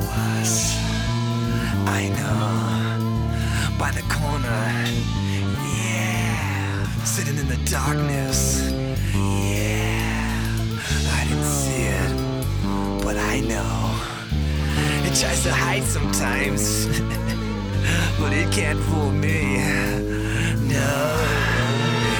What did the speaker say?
was. I know. By the corner. Yeah. Sitting in the darkness. Yeah. I didn't see it, but I know. It tries to hide sometimes, but it can't fool me. No.